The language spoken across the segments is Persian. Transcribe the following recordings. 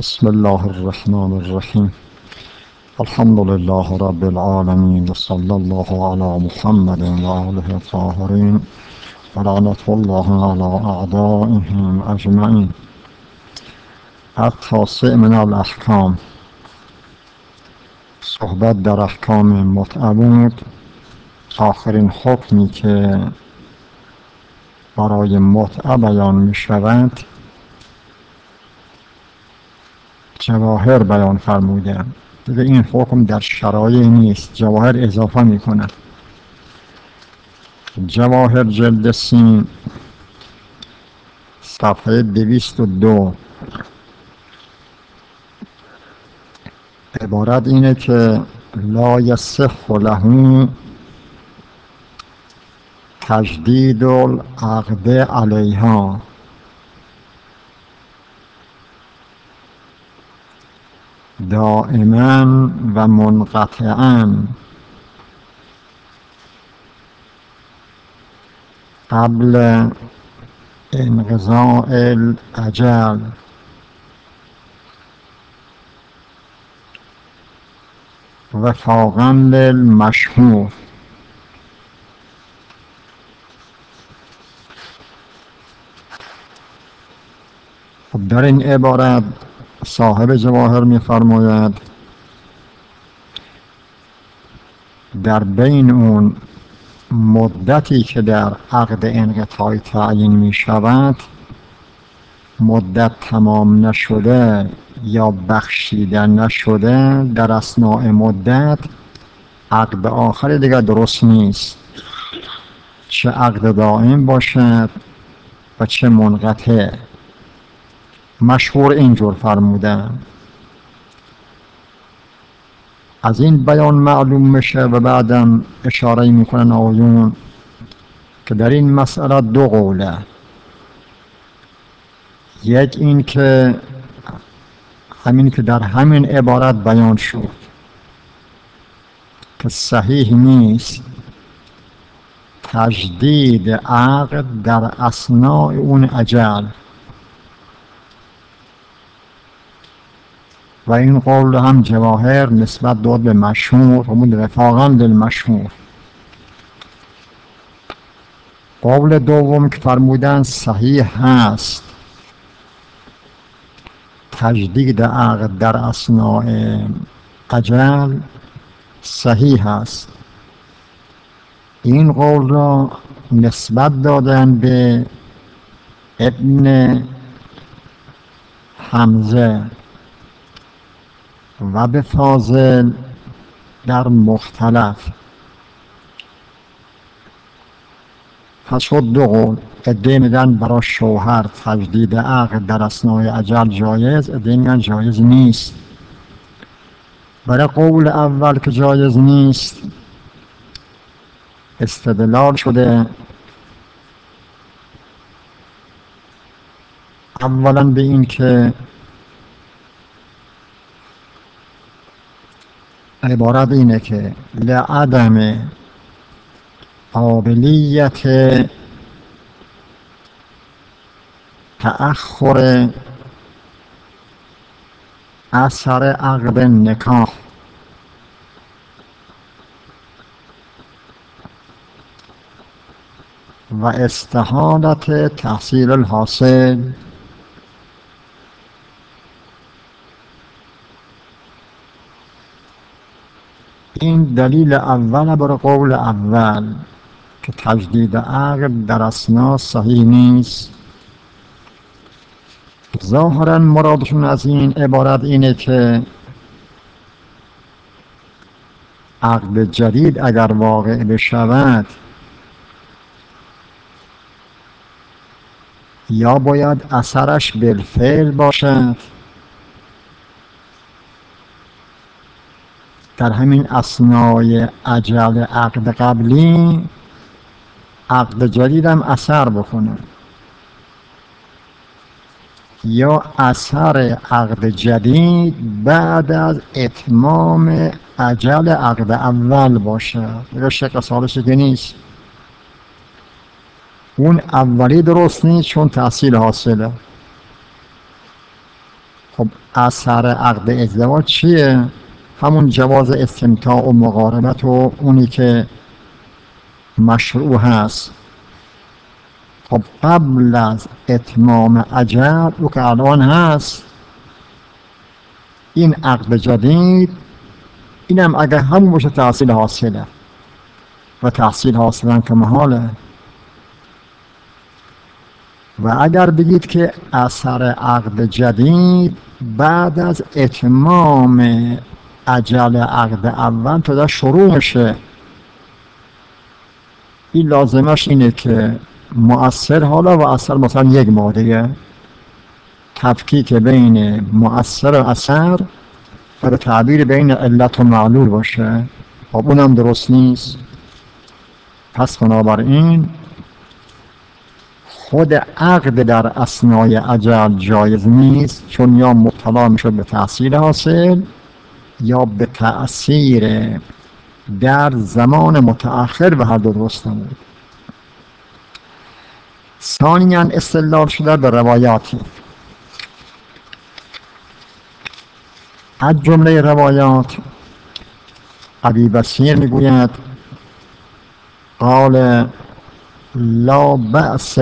بسم الله الرحمن الرحیم. الحمد لله رب العالمین و صلی الله علی محمد و آله الطاهرین و لعنت الله علی اعدائهم اجمعین. التاسع من الاحکام، صحبت در احکام متعه بود. آخرین حکمی که برای متعه بیان می شود جواهر بیان فرموده. دیگه این حکم در شرایع نیست، جواهر اضافه می کنه. جواهر جلد سین صفحه 202 عبارت اینه که لا یصح له تجدید العقد علیها، دائما و منقطعا قبل انقضاء الاجل وفاقا للمشهور. در این عبارت صاحب جواهر می‌فرماید در بین اون مدتی که در عقد انقطاع تعیین می شود، مدت تمام نشده یا بخشیده نشده، در اثناء مدت عقد آخر دیگر درست نیست، چه عقد دائم باشد و چه منقطع. مشهور اینجور فرمودن. از این بیان معلوم میشه و بعدم اشاره میکنن آیون که در این مسئله دو قوله. یک این که همین که در همین عبارت بیان شد که صحیح نیست تجدید عقد در اثناء اون اجل، و این قول هم جواهر نسبت داد به مشهور، همون وفاقا للمشهور. قول دوم که فرمودن صحیح هست تجدید عقد در اثناء اجل، صحیح هست. این قول را نسبت دادن به ابن حمزه و به فاضل در مختلف. پس شد دو قول. عده میگن برای شوهر تجدید عقد در اثناء اجل جایز، عده میگن جایز نیست. برای قول اول که جایز نیست استدلال شده اولا به این که عبارت اینه که لعدم قابلیت تأخر اثر عقد نکاح و استحالت تحصیل الحاصل. این دلیل اول برای قول اول که تجدید عقد در اثنا صحیح نیست. ظاهرا مرادشون از این عبارت اینه که عقد جدید اگر واقع بشود یا باید اثرش بالفعل باشد، در همین اثنای اجل عقد قبلی عقد جدید هم اثر بکنه، یا اثر عقد جدید بعد از اتمام اجل عقد اول باشه. یا شک سالش که نیست، اون اولی درست نیست چون تحصیل حاصله. خب اثر عقد ازدواج چیه؟ همون جواز استمتاع و مقاربت و اونی که مشروع هست. خب قبل از اتمام اجل او که الان هست، این عقد جدید اینم اگر همون باشه تحصیل حاصله و تحصیل حاصلن که محاله. و اگر بگید که اثر عقد جدید بعد از اتمام اجل عقد اول تا شروع میشه، این لازمش اینه که مؤثر، حالا و اثر مثلا یک ماده، تفکیک بین مؤثر و اثر و به تعبیر بین علت و معلول باشه. خب اونم درست نیست. پس بنابراین خود عقد در اثنای اجل جایز نیست، چون یا مبتلا میشه به تحصیل حاصل یا به تأثیر در زمان متأخر و هر دو درست نمود. ثانیاً استدلال شده به روایاتی. از جمله روایات ابی بصیر میگوید قال لا بأس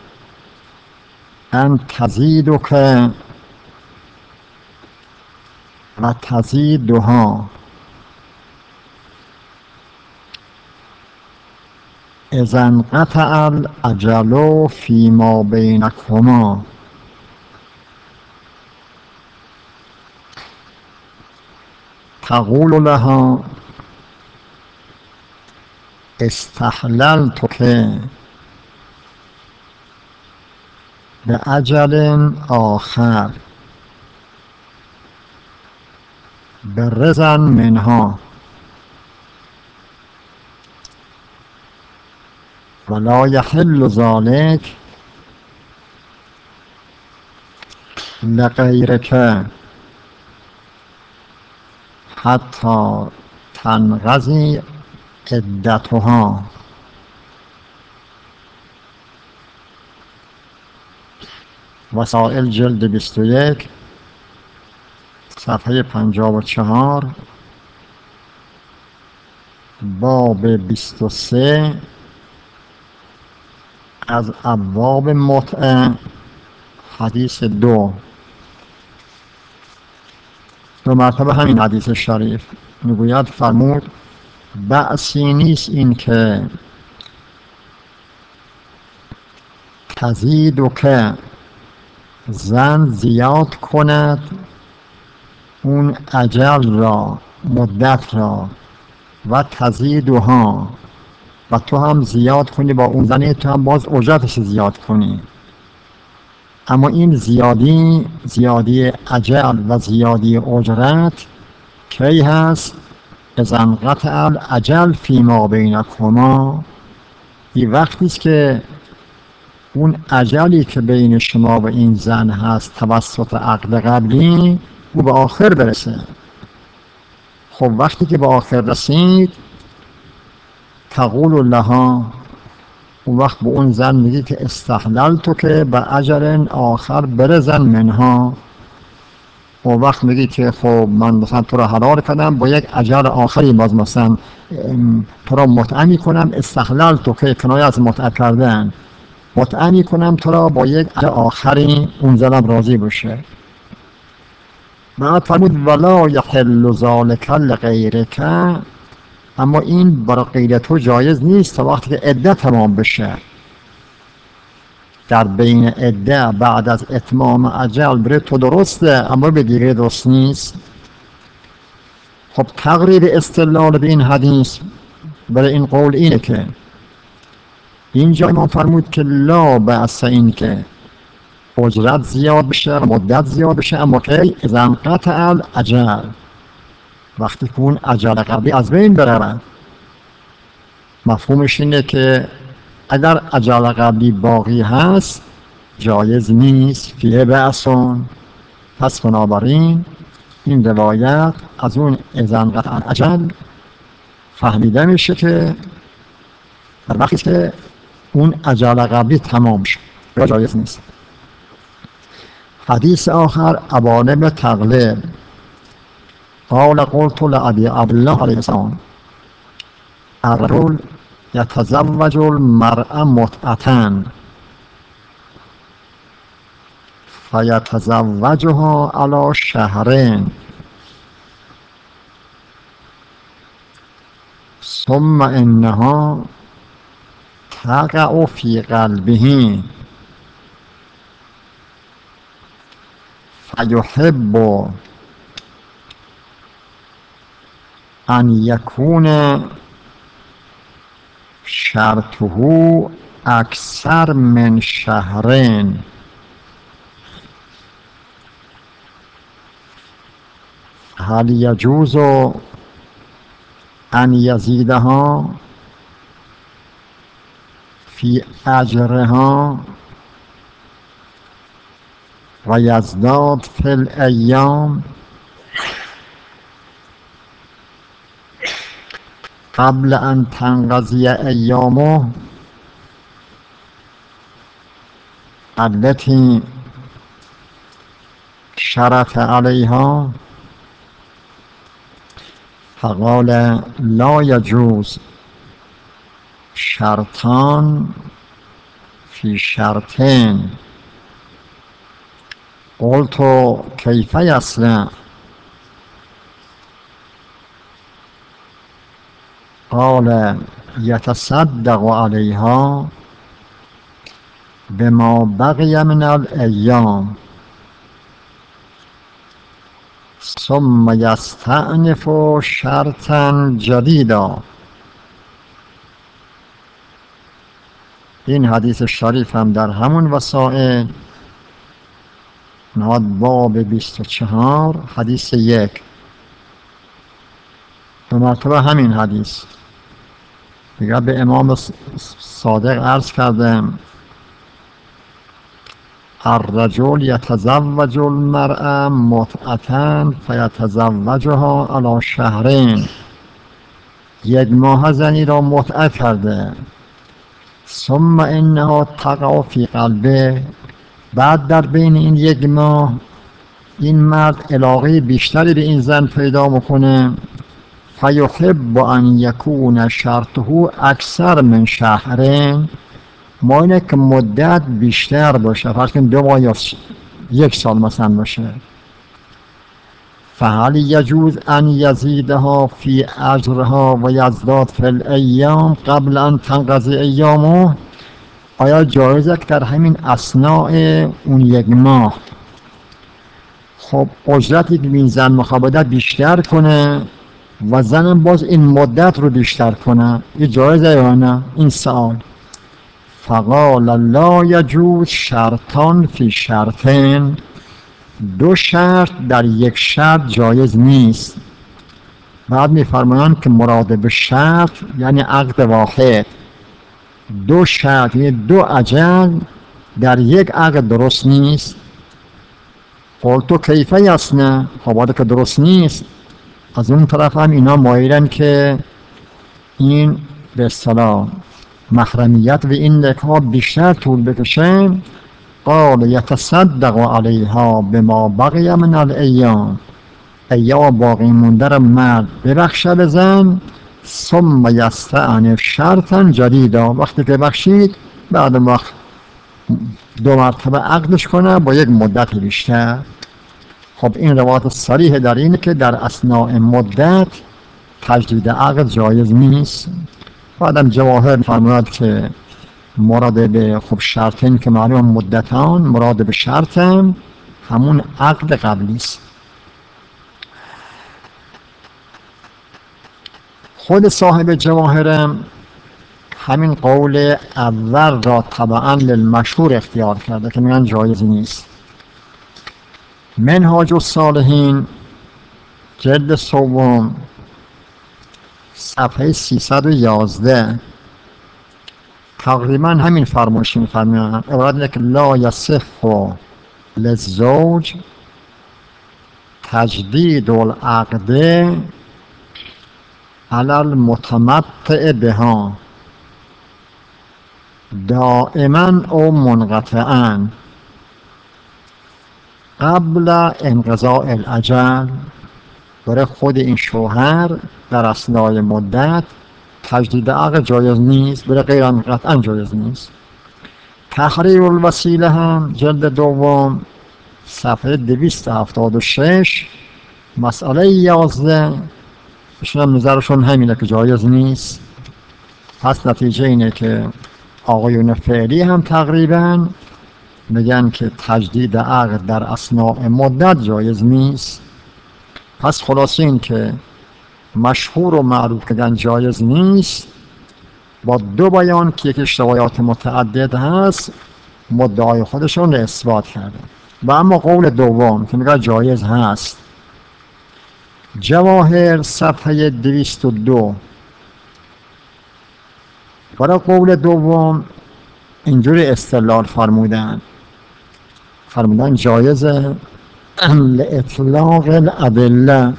ان تزیدک و تزیدها اذا انقطع الاجل فیما بینکما. تقول لها استحللتک بأجل آخر برزا منها ولا يحل ذلك لغیرک حتی تنقضی عدتها. وسائل جلد 21 صفحه 54 باب 23 از ابواب متعه حدیث 2 مرتبه همین حدیث شریف میگوید فرمود بأسی نیست این که تزید و که زن زیاد کند اون اجل را، مدت را، و تزیدها و تو هم زیاد کنی با اون زنی، تو هم باز اجرتش زیاد کنی. اما این زیادی اجل و زیادی اجرت کی هست؟ اذا انقطع الاجل فیما بینکما. این وقتی است که اون اجلی که بین شما و این زن هست توسط عقد قبلی او به آخر برسه. خب وقتی که به آخر رسید تقول لها، اون وقت به اون زن میگی که استحللتو که به اجل آخر برزن منها. اون وقت میگی که خب من مثلا تو را حلال کردم با یک اجل آخری، باز مثلا تو را متعه میکنم، استحللتو که کنایه از متعه کردن، متعه میکنم تو را با یک اجل آخری، اون زنم راضی بشه. بعد فرمود ولا یحل ذلک لغیرک، اما این برای غیر تو جایز نیست تا وقتی که عده تمام بشه. در بین عده بعد از اتمام اجل بره تو درسته، اما به دیگه درست نیست. خب تقریب استدلال به این حدیث برای این قول اینه که اینجا امام فرمود که لا بأس این که اجرت زیاد بشه، مدت زیاد بشه، اما که اذا انقطع الاجل، وقتی که اون اجل قبلی از بین بره. مفهومش اینه که اگر اجل قبلی باقی هست جایز نیست، فیه بأسون. پس بنابراین این روایت از اون اذا انقطع الاجل فهمیده میشه که در وقتی که اون اجل قبلی تمام شد جایز نیست. حدیث آخر ابانه به تغلب قال قلت لأبي عبد الله علیه السلام الرجل يتزوج المرأة متعة فيتزوجها على شهرين ثم إنها تقع في قلبه فيحب أن يكون شرطه أكثر من شهرين هل يجوز أن يزيدها في أجرها ويزداد في الأيام قبل أن تنقضي أيامه التي شرط عليها؟ فقال لا يجوز شرطان في شرطين. قلت كيف يصنع؟ قال يتصدق عليها بما بقي من الأيام ثم يستأنف شرطا جديدا. این حدیث شریف هم در همون وسائل نهاد باب 24 حدیث 1 به مرتبه همین حدیث دیگر به امام صادق عرض کردم الرجل يتزوج المرأة متعة فيتزوجها على شهرين. یک ماه زنی را متعه کرده ثم انها تقع في قلبه، بعد در بین این یک ماه این مرد علاقه بیشتری به این زن پیدا میکنه فیحب ان یکون شرطه اکثر من شهرین، ما اینه که مدت بیشتر باشه، فرض کن 2 ماه یا 1 سال مثلا باشه. فهل یجوز ان یزیدها فی اجرها و یزداد فی الایام قبل ان تنقضی ایامه؟ آیا جایزه که در همین اثناء اون 1 ماه خب اجرتی که این زن مخابده بیشتر کنه و زنم باز این مدت رو بیشتر کنه؟ این جایزه یا نه؟ این سوال. فقال لا یجوز شرطان فی شرطین، 2 شرط در 1 شرط جایز نیست. بعد میفرمایند که مراد به شرط یعنی عقد واحد، 2 شرط یعنی 2 اجل در 1 عقد درست نیست. قلتو کیف یصنع؟ خب که درست نیست. از اون طرف هم اینا مایلن که این به اصطلاح محرمیت و این نکاح بیشتر طول بکشه. قال یتصدق علیها بما بقی من الایام، ایام باقی مونده را مرد ببخشه به زن ثم یستأنف شرطا جدیدا، وقتی که بخشید بعد وقت 2 مرتبه عقدش کنه با 1 مدت بیشتر. خب این روایت صریح در اینه که در اثناء مدت تجدید عقد جایز نیست. بعدم جواهر فرمود که مراد به خب شرطین که معلوم مدتان، مراد به شرطم همون عقد قبلی است. خود صاحب جواهرم همین قول اول را طبعا للمشهور اختیار کرده که میگن جایز نیست. منهاج الصالحین جلد 3 صفحه 311 تقریبا همین فرمایشی می‌فرمایند. عبارت اینه که لا یصح للزوج تجدید العقد علی المتمتع بها دائما او منقطعا. قبل انقضاء الاجل، برای خود این شوهر در اثنای مدت تجدید عقد جایز نیست، برای غیر آن قطعا جایز نیست. تحریر الوسیله هم جلد دوم صفحه 276 مسئله 11 ایشون هم نظرشون همینه که جایز نیست. پس نتیجه اینه که آقایون فعلی هم تقریبا میگن که تجدید عقد در اثناء مدت جایز نیست. پس خلاصه این که مشهور و معروف کردن جایز نیست با دو بیان که یکیش روایات متعدد هست مدعای خودشون رو اثبات کردن. و اما قول دوم که میگه جایز هست، جواهر صفحه 202 برای قول دوم اینجوری استدلال فرمودن جایزه لإطلاق الأدلة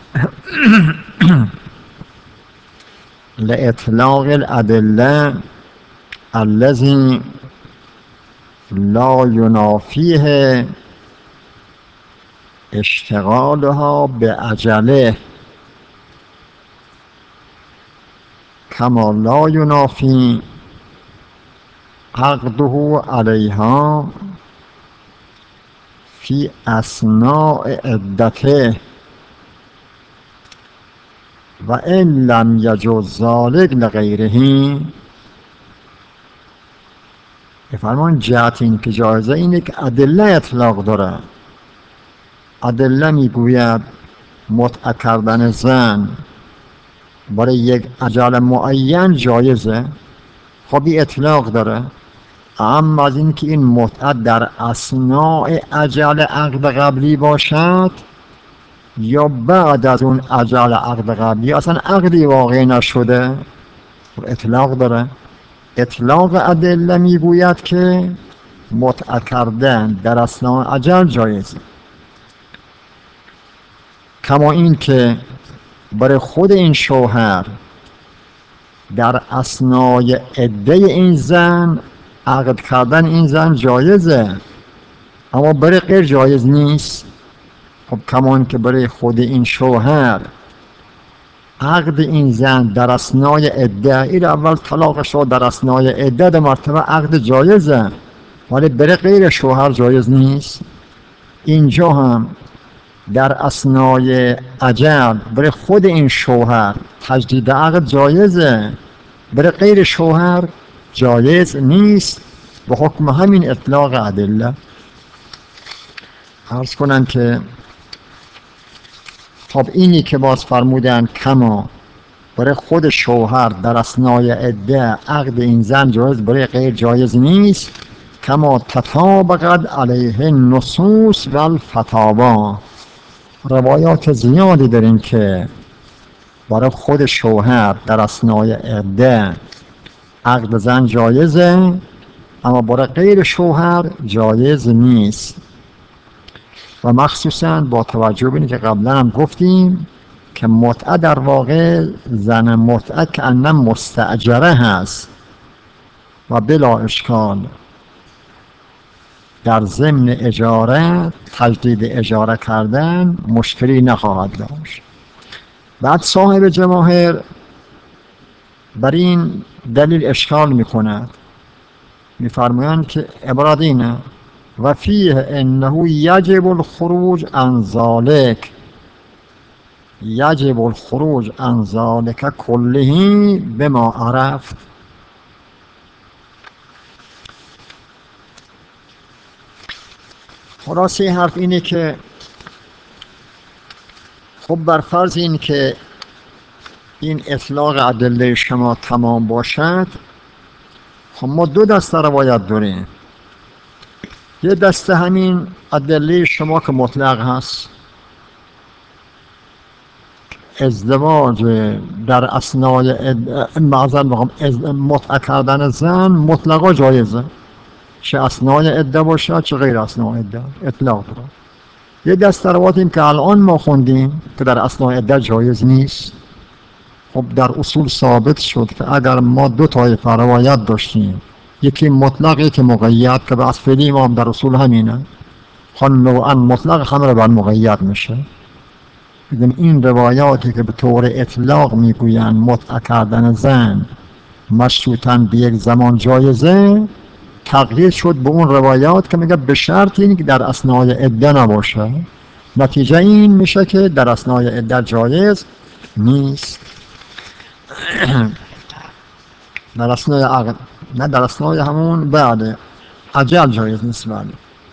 لإطلاق الأدلة الذي لا ينافيه اشتغالها بعجله كما لا ينافي عقده عليها في أثناء عدته و ان لم یجوز ذلک لغیره. فرمان جهت این که جایزه اینه که ادله اطلاق داره. ادله میگوید متعه کردن زن برای یک اجل معین جایزه، خب این اطلاق داره. اما از این که این متعه در اثناء اجل عقد قبلی باشد یا بعد از اون اجل عقد قبلی اصلا عقدی واقع نشده، اطلاق داره. اطلاق ادله میگوید که متعه کردن در اثناء اجل جایزه. کما این که برای خود این شوهر در اثناء عده این زن عقد کردن این زن جایزه، اما برای غیر جایز نیست. خب کمان که برای خود این شوهر عقد این زن در اثنای عده، این اول طلاق شد در اثنای عده در مرتبه عقد جایزه، ولی برای غیر شوهر جایز نیست. اینجا هم در اثنای اجل برای خود این شوهر تجدید عقد جایزه، برای غیر شوهر جایز نیست به حکم همین اطلاق ادله. عرض کنن که خب اینی که باز فرمودن کما برای خود شوهر در اثنای عده عقد این زن جایز برای غیر جایز نیست، کما تطابقت علیه النصوص و الفتاوا. روایات زیادی داریم که برای خود شوهر در اثنای عده عقد زن جایزه، اما برای غیر شوهر جایز نیست. و مخصوصا با توجه به اینکه قبلا هم گفتیم که متعه در واقع زن متعه که انم مستاجره هست و بلا اشکال در ضمن اجاره تجدید اجاره کردن مشکلی نخواهد داشت. بعد صاحب جواهر بر این دلیل اشکال میکند، میفرمایند که عبارت اینه و فیه انه یجب الخروج عن ذلک، یجب الخروج عن ذلک کله بما عرفت. خلاصه حرف اینه که خب بر فرض این که این اطلاق ادله شما تمام باشد، خب ما دو دسته روایت داریم. یه دسته همین ادله شما که مطلق هست، ازدواج در اثنای متعه کردن زن مطلقا جایزه، چه اثنای عده باشه چه غیر اثنای عده، اطلاق داره. یه دسته روایتیم که الان ما خوندیم که در اثنای عده جایز نیست. خب در اصول ثابت شد که اگر ما دو طایفه روایت داشتیم، یکی مطلق یکی مقید، که به اصفلی ما در اصول همینه، خان نوعا مطلق همه رو بر مقید میشه. این روایاتی که به طور اطلاق میگویند متعه کردن زن مشروطاً به یک زمان جایزه، تغییر شد به اون روایات که میگه به شرط اینی که در اثنای عده نباشه. نتیجه این میشه که در اثنای عده جایز نیست. در اثنای عقد نه، در اثنای همون بعد عجل جایز نیست. بعد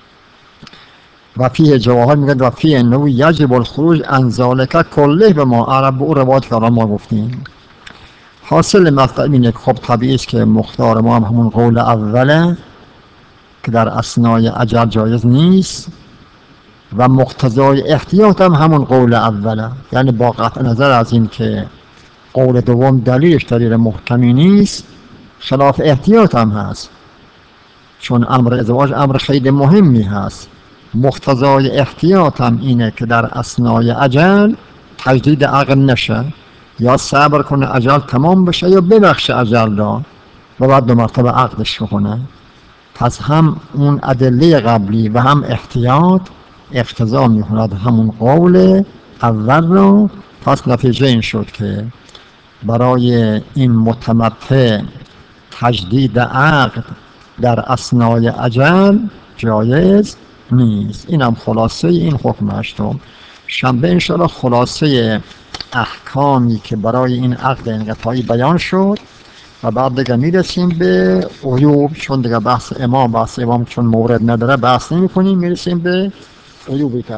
و فیه جواهر میگه و فیه انه یجب الخروج عن ذلک کله به ما عرب، به اون روایت که ما گفتیم. حاصل مطلب اینه که خب طبیعی است که مختار ما هم همون قول اوله که در اثنای عجل جایز نیست و مقتضای احتیاط هم همون قول اوله، یعنی با قطع نظر از این که قول دوم دلیلش دلیل محکمی نیست، خلاف احتیاط هم هست، چون امر ازدواج امر خیلی مهمی هست. مقتضای احتیاط هم اینه که در اثنای عجل تجدید عقل نشه، یا صبر کنه عجل تمام بشه یا ببخشه عجل را و بعد دو مرتبه عقدش کنه. پس هم اون ادله قبلی و هم احتیاط اقتضا میکند همون قول اول رو. پس نتیجه این شد که برای این متمتع تجدید عقد در اثنای عجل جایز نیست. اینم خلاصه این حکم هشتم. شنبه انشاءالله خلاصه احکامی که برای این عقد انقطاعی بیان شد و بعد دیگه میرسیم به عیوب، چون دیگه بحث امام چون مورد نداره بحث نمی کنیم، میرسیم به عیوبی که